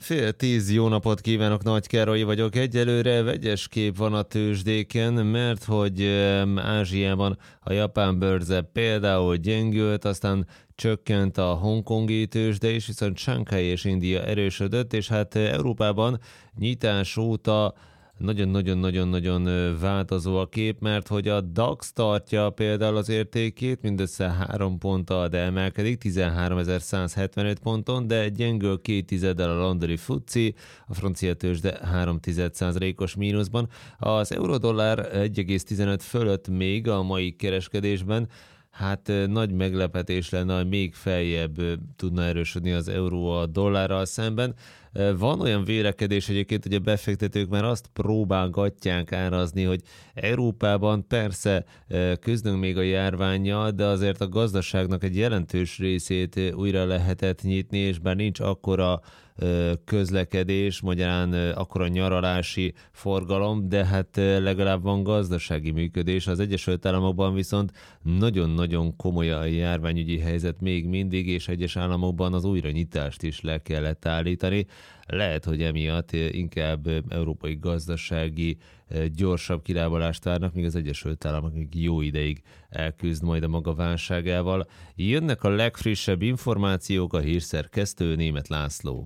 9:30, jó napot kívánok, Nagy Károly vagyok. Egyelőre vegyes kép van a tőzsdéken, mert hogy Ázsiában a japán bőrze például gyengült, aztán csökkent a hongkongi tőzsde is, viszont Shanghai és India erősödött, és hát Európában nyitás óta nagyon-nagyon-nagyon-nagyon változó a kép, mert hogy a DAX tartja például az értékét, mindössze 3 ponttal, de emelkedik, 13.175 ponton, de gyengül 2,1-del a londoni FTSE, a francia tőzsde 3,1%-os mínuszban. Az euró-dollár 1,15 fölött még a mai kereskedésben. Hát nagy meglepetés lenne, hogy még feljebb tudna erősödni az euró a dollárral szemben. Van olyan vélekedés egyébként, hogy a befektetők már azt próbálgatják árazni, hogy Európában persze küzdünk még a járvánnyal, de azért a gazdaságnak egy jelentős részét újra lehetett nyitni, és bár nincs akkora közlekedés, magyarán akkora nyaralási forgalom, de hát legalább van gazdasági működés. Az Egyesült Államokban viszont nagyon-nagyon komoly a járványügyi helyzet még mindig, és egyes államokban az újranyitást is le kellett állítani. Lehet, hogy emiatt inkább európai gazdasági gyorsabb kilábalást várnak, míg az Egyesült Államok jó ideig elküzd majd a maga válságával. Jönnek a legfrissebb információk, a hírszerkesztő Németh László.